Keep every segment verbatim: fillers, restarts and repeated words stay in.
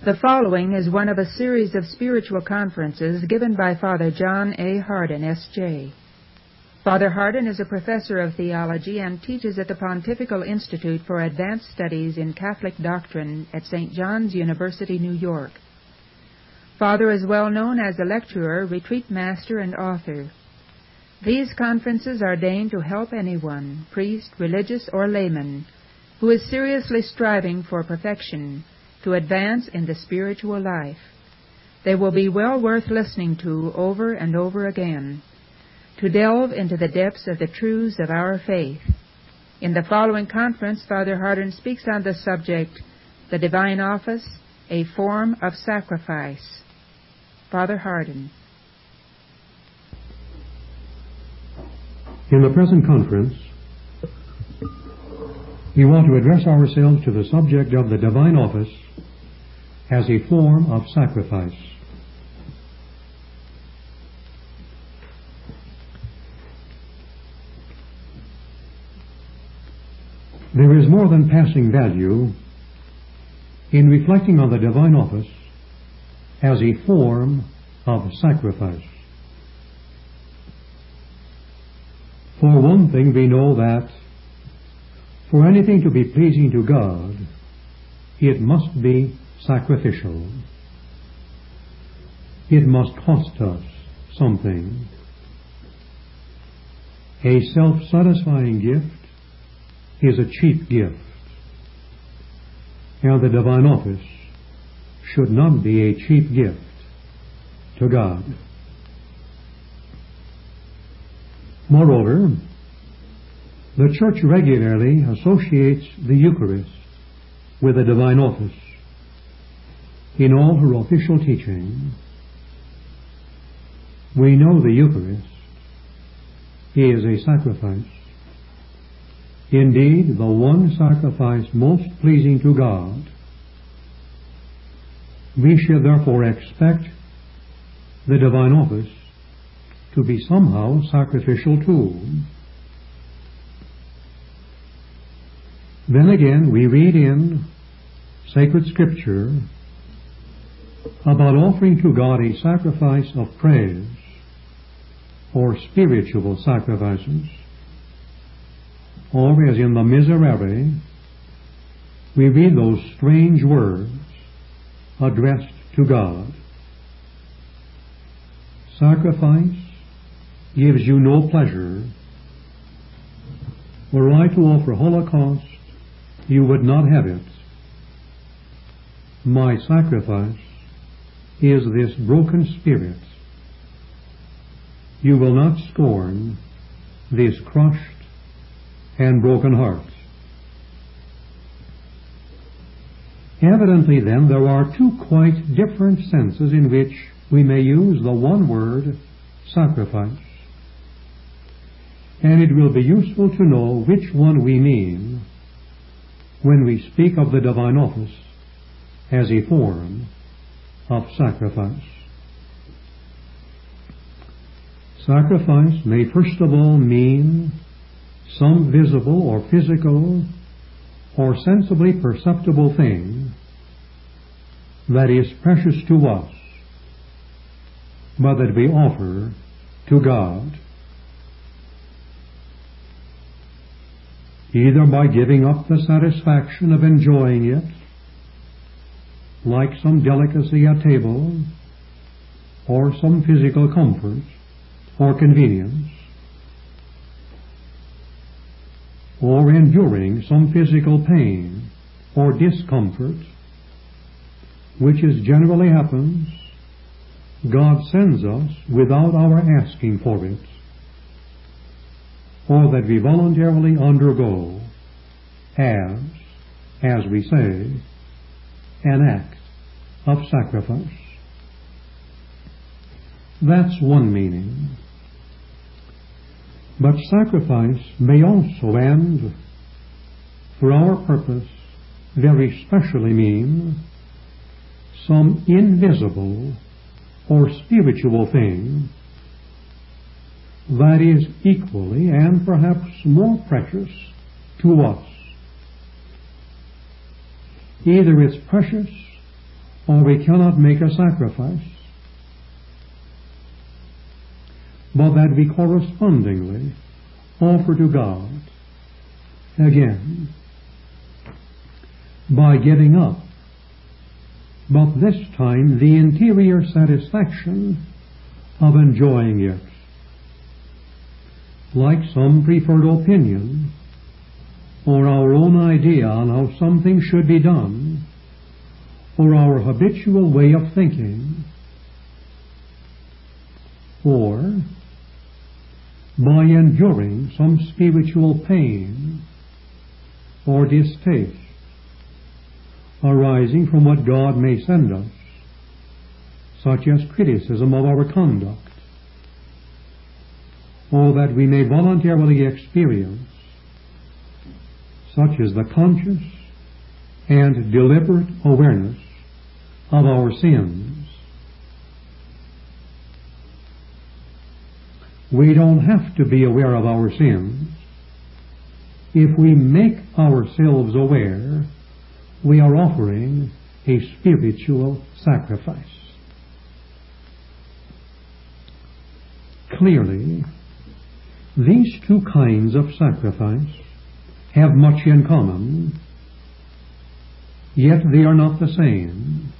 The following is one of a series of spiritual conferences given by Father John A. Hardin, S J Father Hardin is a professor of theology and teaches at the Pontifical Institute for Advanced Studies in Catholic Doctrine at Saint John's University, New York. Father is well known as a lecturer, retreat master, and author. These conferences are ordained to help anyone, priest, religious, or layman, who is seriously striving for perfection, to advance in the spiritual life. They will be well worth listening to over and over again, to delve into the depths of the truths of our faith. In the following conference, Father Hardin speaks on the subject, The Divine Office, a Form of Sacrifice. Father Hardin. In the present conference, we want to address ourselves to the subject of the divine office as a form of sacrifice. There is more than passing value in reflecting on the divine office as a form of sacrifice. For one thing, we know that for anything to be pleasing to God, it must be sacrificial. It must cost us something. A self-satisfying gift is a cheap gift, and the divine office should not be a cheap gift to God. Moreover, the Church regularly associates the Eucharist with the divine office in all her official teaching. We know the Eucharist is a sacrifice. Indeed, the one sacrifice most pleasing to God. We should therefore expect the divine office to be somehow sacrificial too. Then again, we read in sacred Scripture about offering to God a sacrifice of praise or spiritual sacrifices. Or as in the Miserere, we read those strange words addressed to God. Sacrifice gives you no pleasure. Were I to offer holocaust, you would not have it. My sacrifice is this broken spirit. You will not scorn this crushed and broken heart. Evidently, then, there are two quite different senses in which we may use the one word, sacrifice. And it will be useful to know which one we mean when we speak of the divine office as a form of sacrifice. Sacrifice may first of all mean some visible or physical or sensibly perceptible thing that is precious to us, but that we offer to God, either by giving up the satisfaction of enjoying it, like some delicacy at table, or some physical comfort or convenience, or enduring some physical pain or discomfort, which as generally happens, God sends us without our asking for it, or that we voluntarily undergo as, as we say, an act of sacrifice. That's one meaning. But sacrifice may also, and for our purpose, very specially mean some invisible or spiritual thing that is equally and perhaps more precious to us. Either it's precious or we cannot make a sacrifice, but that we correspondingly offer to God, again, by giving up, but this time the interior satisfaction of enjoying it, like some preferred opinion or our own idea on how something should be done, or our habitual way of thinking, or by enduring some spiritual pain or distaste arising from what God may send us, such as criticism of our conduct, or that we may voluntarily experience, such as the conscious and deliberate awareness of our sins. We don't have to be aware of our sins. If we make ourselves aware, we are offering a spiritual sacrifice. Clearly, these two kinds of sacrifice have much in common, yet they are not the same.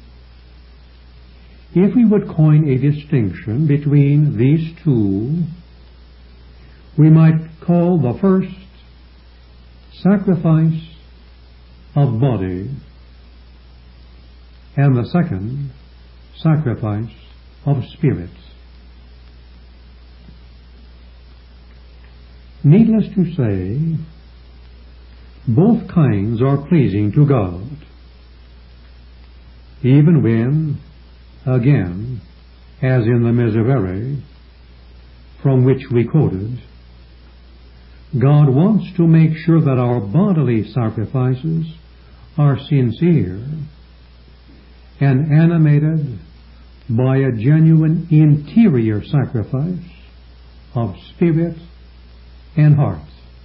If we would coin a distinction between these two, we might call the first sacrifice of body, and the second sacrifice of spirit. Needless to say, both kinds are pleasing to God, even when, again, as in the Miserere, from which we quoted, God wants to make sure that our bodily sacrifices are sincere and animated by a genuine interior sacrifice of spirit and heart.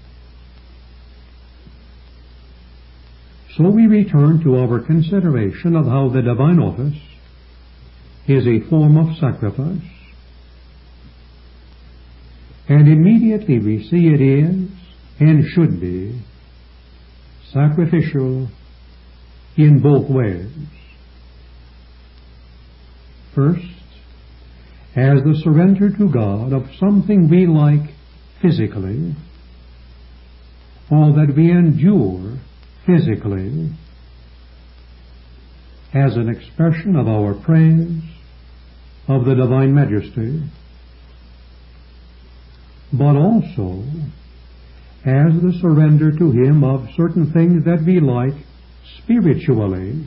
So we return to our consideration of how the divine office is a form of sacrifice, and immediately we see it is and should be sacrificial in both ways. First, as the surrender to God of something we like physically, or that we endure physically, as an expression of our praise of the divine majesty, but also as the surrender to Him of certain things that we like spiritually,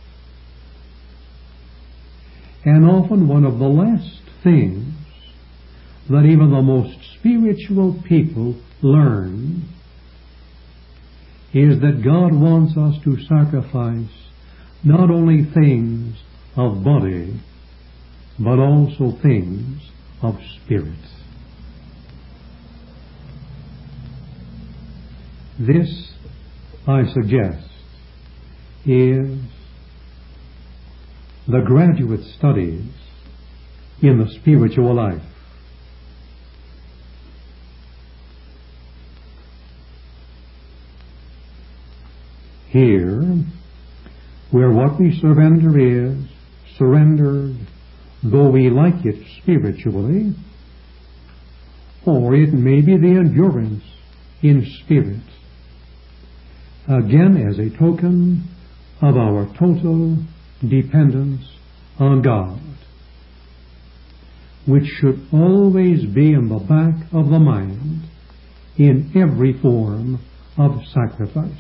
and often one of the last things that even the most spiritual people learn is that God wants us to sacrifice not only things of body, but also things of spirit. This, I suggest, is the graduate studies in the spiritual life. Here, where what we surrender is surrendered, though we like it spiritually, or it may be the endurance in spirit, again as a token of our total dependence on God, which should always be in the back of the mind in every form of sacrifice.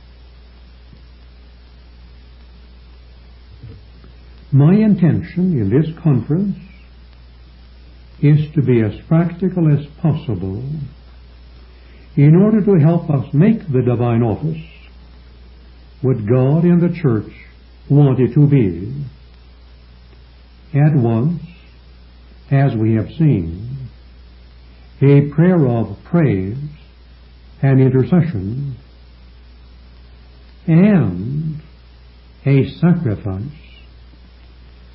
My intention in this conference is to be as practical as possible in order to help us make the divine office what God and the church want it to be, at once, as we have seen, a prayer of praise and intercession, and a sacrifice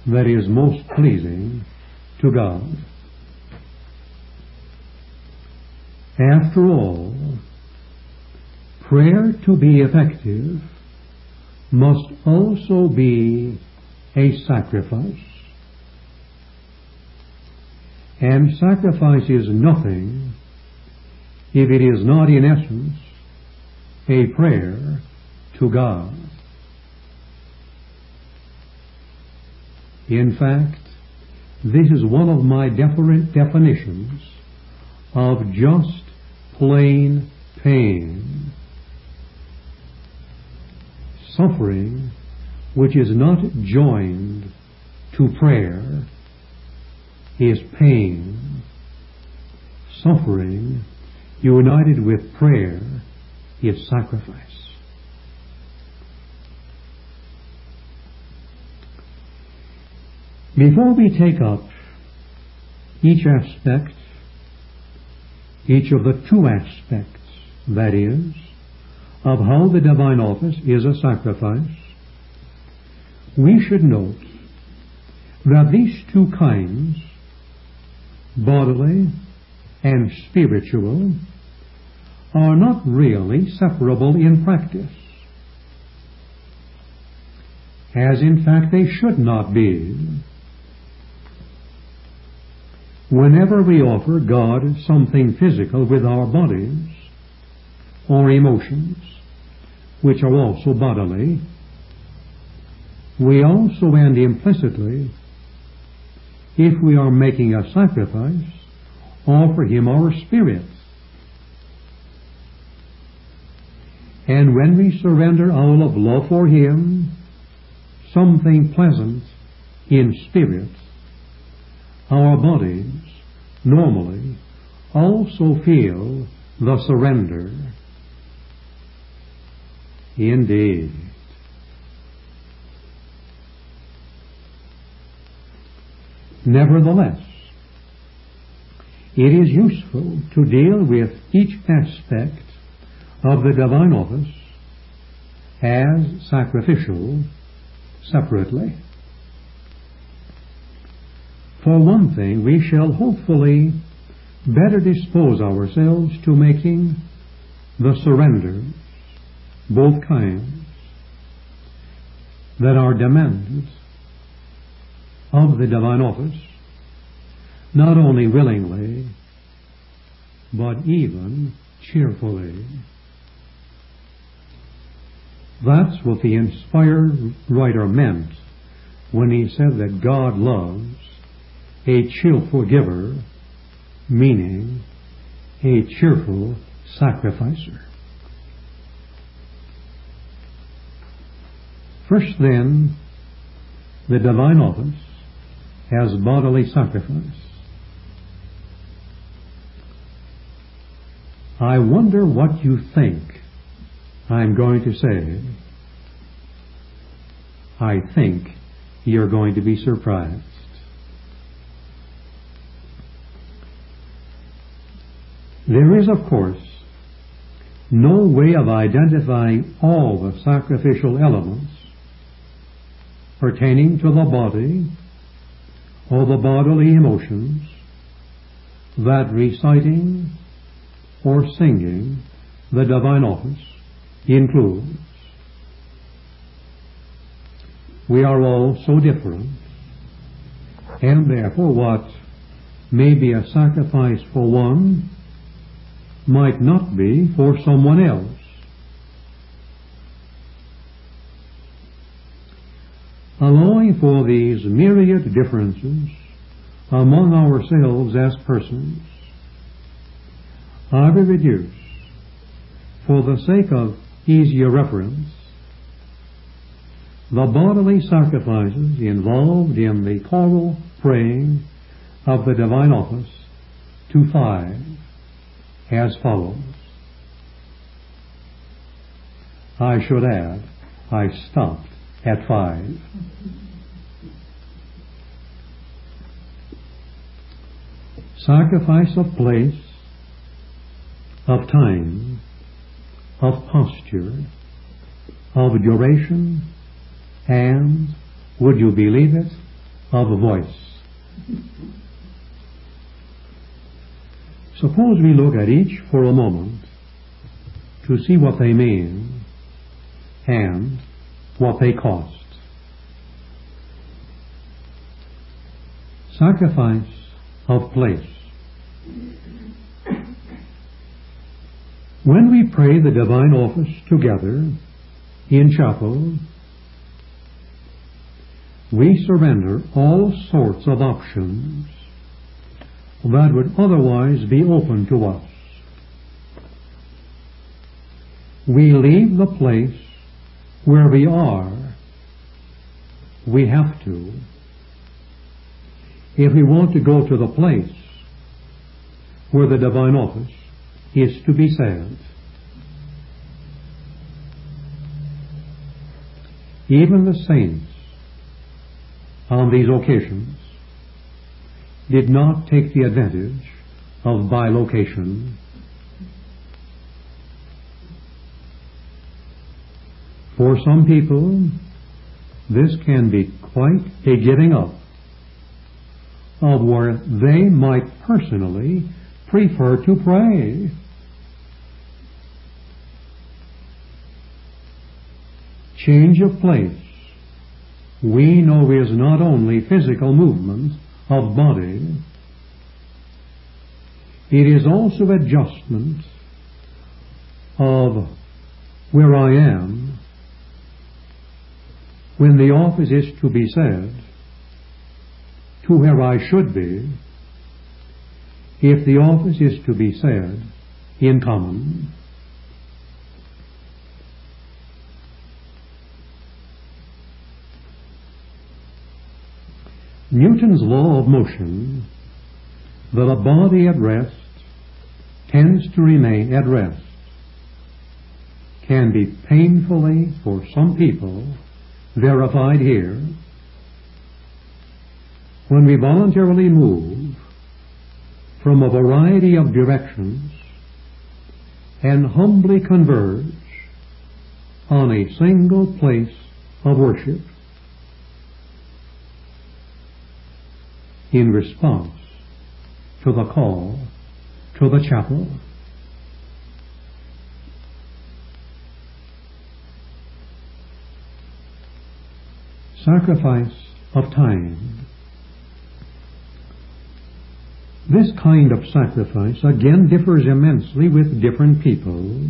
that is most pleasing to God. After all, prayer to be effective must also be a sacrifice. And sacrifice is nothing if it is not in essence a prayer to God. In fact, this is one of my different definitions of just plain pain. Suffering which is not joined to prayer is pain. Suffering united with prayer is sacrifice. Before we take up each aspect, each of the two aspects, that is, of how the divine office is a sacrifice, we should note that these two kinds, bodily and spiritual, are not really separable in practice, as in fact they should not be. Whenever we offer God something physical with our bodies or emotions, which are also bodily, we also and implicitly, if we are making a sacrifice, offer Him our spirit. And when we surrender out of love for Him something pleasant in spirit, our bodies normally also feel the surrender. Indeed. Nevertheless, it is useful to deal with each aspect of the divine office as sacrificial separately. For one thing, we shall hopefully better dispose ourselves to making the surrenders, both kinds, that are demanded of the divine office, not only willingly, but even cheerfully. That's what the inspired writer meant when he said that God loves a cheerful giver, meaning a cheerful sacrificer. First, then, the divine office as bodily sacrifice. I wonder what you think I'm going to say. I think you're going to be surprised. There is, of course, no way of identifying all the sacrificial elements pertaining to the body or the bodily emotions that reciting or singing the divine office includes. We are all so different, and therefore what may be a sacrifice for one might not be for someone else. Allowing for these myriad differences among ourselves as persons, I will reduce, for the sake of easier reference, the bodily sacrifices involved in the choral praying of the divine office to five, as follows. I should add, I stopped at five. Sacrifice of place, of time, of posture, of duration, and, would you believe it, of a voice. Suppose we look at each for a moment to see what they mean and what they cost. Sacrifice of place. When we pray the divine office together in chapel, we surrender all sorts of options that would otherwise be open to us. We leave the place where we are. We have to. If we want to go to the place where the divine office is to be said. Even the saints on these occasions did not take the advantage of bilocation. For some people, this can be quite a giving up of where they might personally prefer to pray. Change of place, we know, is not only physical movement of body, it is also adjustment of where I am when the office is to be said to where I should be if the office is to be said in common. Newton's law of motion, that a body at rest tends to remain at rest, can be painfully, for some people, verified here. When we voluntarily move from a variety of directions and humbly converge on a single place of worship, in response to the call to the chapel. Sacrifice of time. This kind of sacrifice again differs immensely with different people,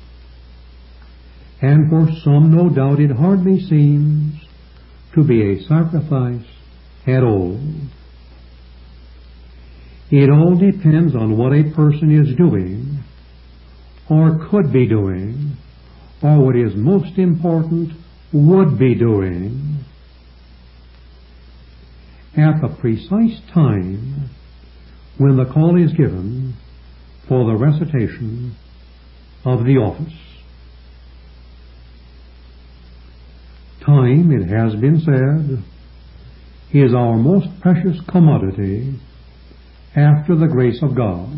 and for some, no doubt, it hardly seems to be a sacrifice at all. It all depends on what a person is doing, or could be doing, or what is most important, would be doing, at the precise time when the call is given for the recitation of the office. Time, it has been said, is our most precious commodity after the grace of God.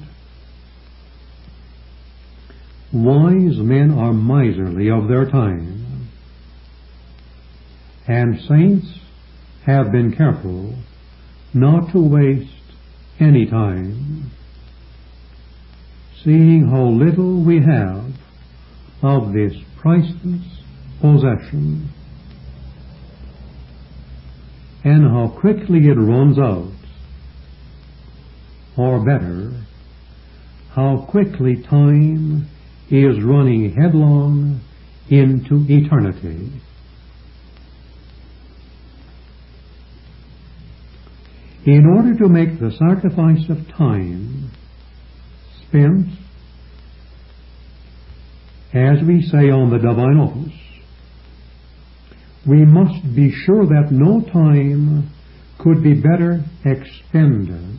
Wise men are miserly of their time, and saints have been careful not to waste any time, seeing how little we have of this priceless possession, and how quickly it runs out. Or better, how quickly time is running headlong into eternity. In order to make the sacrifice of time spent, as we say on the divine office, we must be sure that no time could be better expended.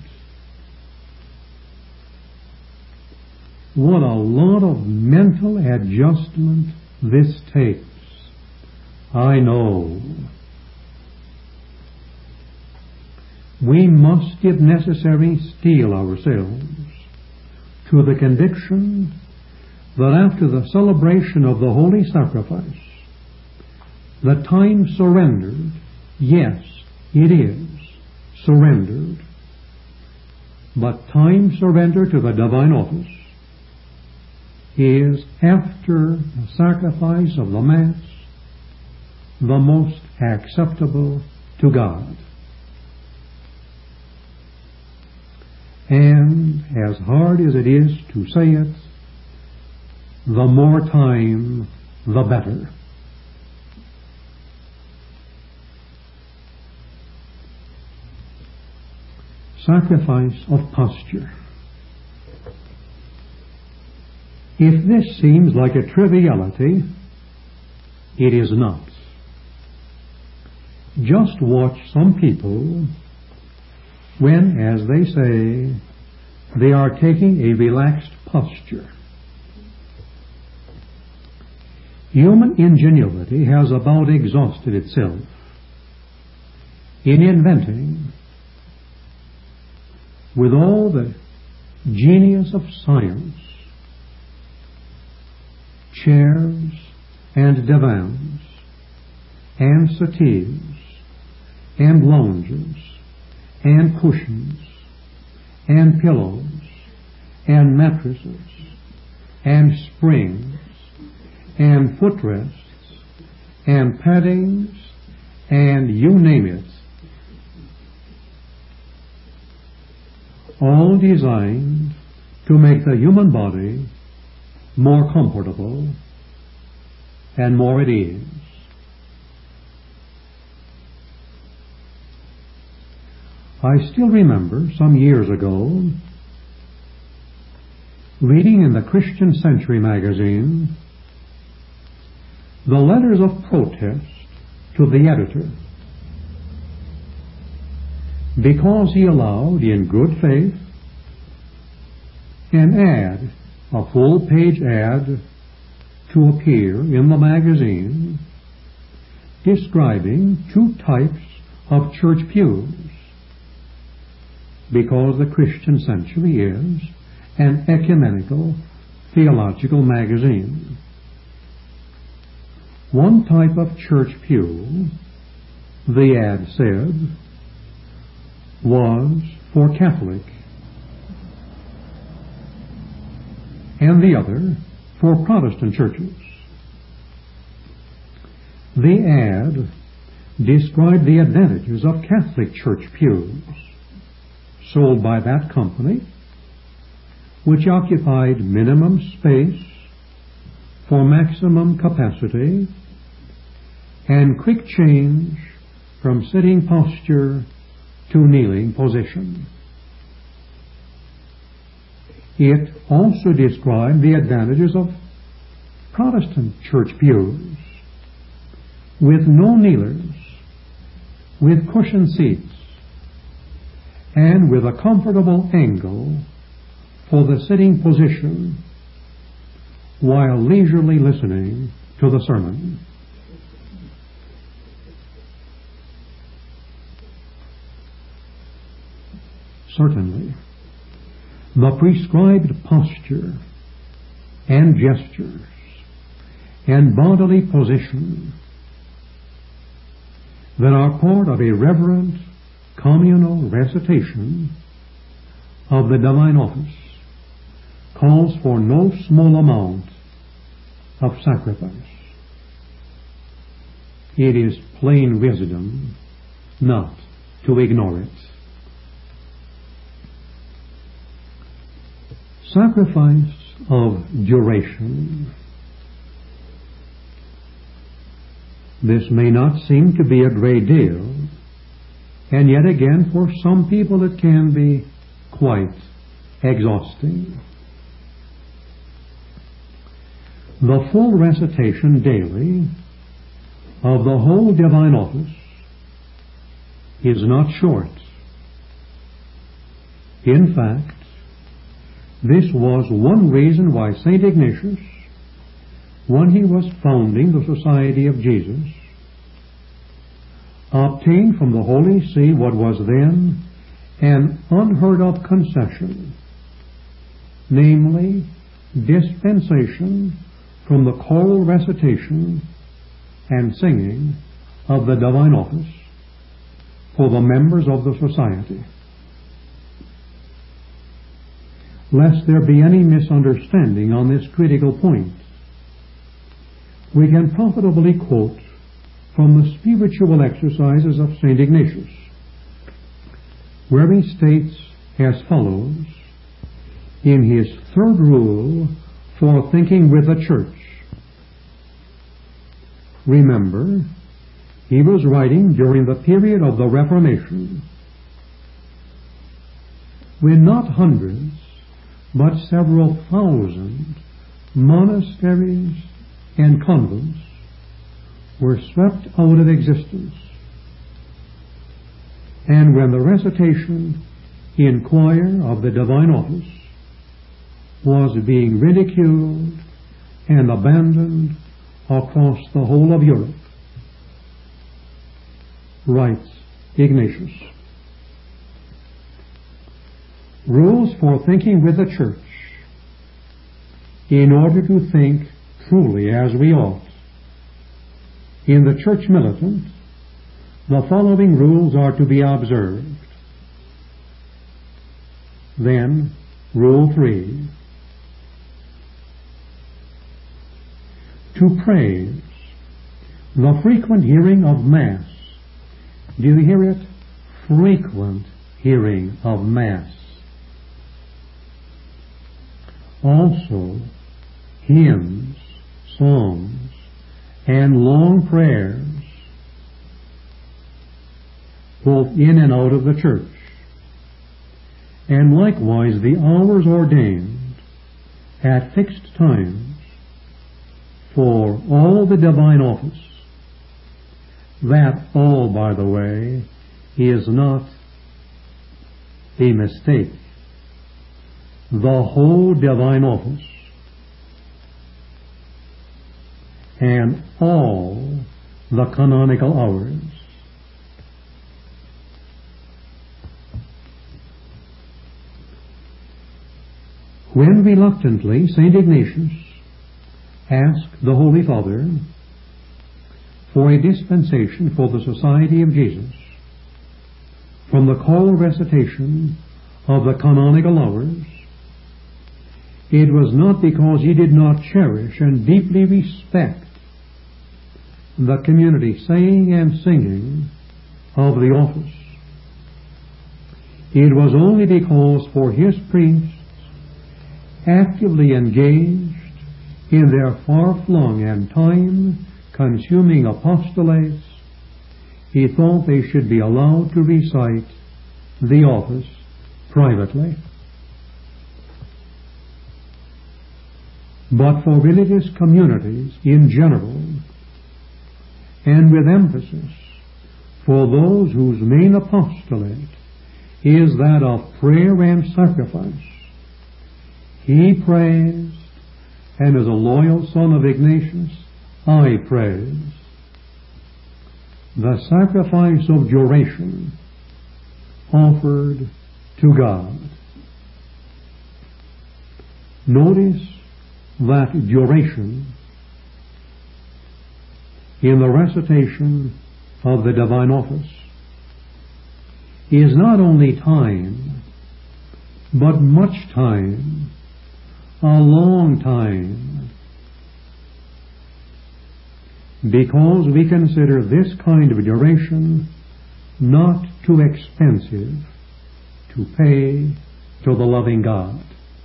What a lot of mental adjustment this takes, I know. We must, if necessary, steel ourselves to the conviction that after the celebration of the holy sacrifice, the time surrendered, yes, it is, surrendered, but time surrendered to the divine office is, after the sacrifice of the Mass, the most acceptable to God. And as hard as it is to say it, the more time, the better. Sacrifice of posture. If this seems like a triviality, it is not. Just watch some people when, as they say, they are taking a relaxed posture. Human ingenuity has about exhausted itself in inventing, with all the genius of science, chairs and divans and settees and lounges and cushions and pillows and mattresses and springs and footrests and paddings and you name it, all designed to make the human body more comfortable and more at ease. I still remember some years ago reading in the Christian Century magazine the letters of protest to the editor because he allowed, in good faith, an ad, a full-page ad, to appear in the magazine describing two types of church pews, because the Christian Century is an ecumenical theological magazine. One type of church pew, the ad said, was for Catholic, and the other for Protestant churches. The ad described the advantages of Catholic church pews sold by that company, which occupied minimum space for maximum capacity and quick change from sitting posture to kneeling position. It also described the advantages of Protestant church pews with no kneelers, with cushion seats, and with a comfortable angle for the sitting position while leisurely listening to the sermon. Certainly, the prescribed posture and gestures and bodily position that are part of a reverent communal recitation of the divine office calls for no small amount of sacrifice. It is plain wisdom not to ignore it. Sacrifice of duration. This may not seem to be a great deal, and yet again for some people it can be quite exhausting. The full recitation daily of the whole divine office is not short. In fact, this was one reason why Saint Ignatius, when he was founding the Society of Jesus, obtained from the Holy See what was then an unheard of concession, namely dispensation from the choral recitation and singing of the divine office for the members of the society. Lest there be any misunderstanding on this critical point, we can profitably quote from the Spiritual Exercises of Saint Ignatius, where he states as follows in his third rule for thinking with the church. Remember, he was writing during the period of the Reformation, when not hundreds, but several thousand monasteries and convents were swept out of existence, and when the recitation in choir of the divine office was being ridiculed and abandoned across the whole of Europe, writes Ignatius. Rules for thinking with the church. In order to think truly as we ought. In the church militant, the following rules are to be observed. Then, Rule three. To praise, the frequent hearing of Mass. Do you hear it? Frequent hearing of Mass. Also, hymns, psalms, and long prayers, both in and out of the church, and likewise the hours ordained at fixed times for all the divine office. That all, by the way, is not a mistake. The whole divine office and all the canonical hours. When reluctantly Saint Ignatius asked the Holy Father for a dispensation for the Society of Jesus from the choral recitation of the canonical hours, it was not because he did not cherish and deeply respect the community saying and singing of the office. It was only because for his priests actively engaged in their far-flung and time-consuming apostolates, he thought they should be allowed to recite the office privately. But for religious communities in general, and with emphasis for those whose main apostolate is that of prayer and sacrifice, he praised, and as a loyal son of Ignatius, I praise, the sacrifice of duration offered to God. Notice that duration in the recitation of the divine office is not only time, but much time, a long time, because we consider this kind of duration not too expensive to pay to the loving God.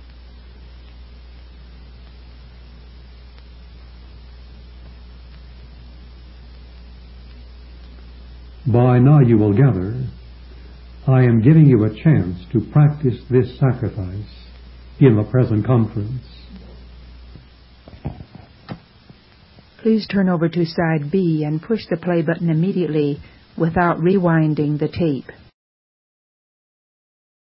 By now you will gather, I am giving you a chance to practice this sacrifice in the present conference. Please turn over to side B and push the play button immediately without rewinding the tape.